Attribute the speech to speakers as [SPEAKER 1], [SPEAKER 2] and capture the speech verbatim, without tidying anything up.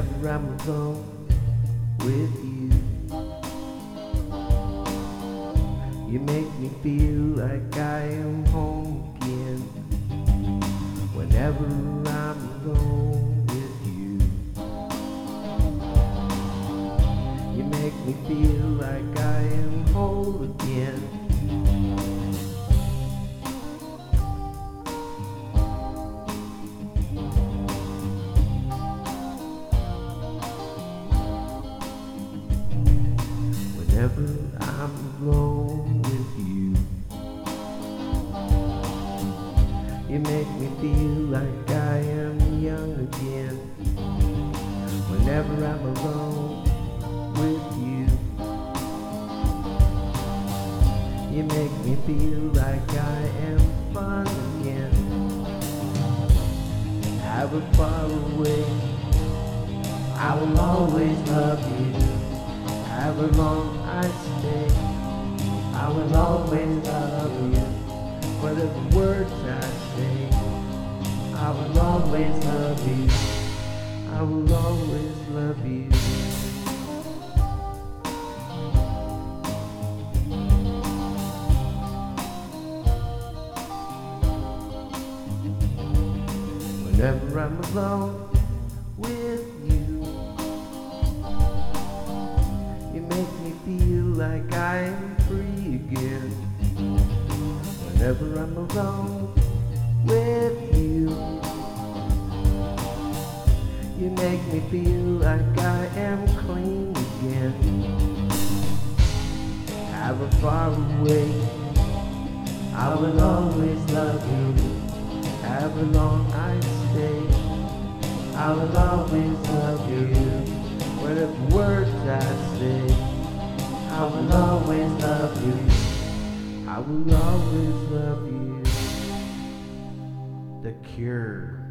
[SPEAKER 1] Whenever I'm alone with you, you make me feel like I am home again. Whenever I'm alone with you, you make me feel like I am whole again. Whenever I'm alone with you, you make me feel like I am young again. Whenever I'm alone with you, you make me feel like I am fun again. However far away, I will always love you. However long I stay, I will always love you. Whatever words I say, I will always love you. I will always love you. Whenever I'm alone with you, you make me feel like I'm free again. Whenever I'm alone with you, you make me feel like I am clean again. However far away, I will always love you. However long I stay, I will always love you. Whatever words I say, I will always love you. I will always love you. The Cure.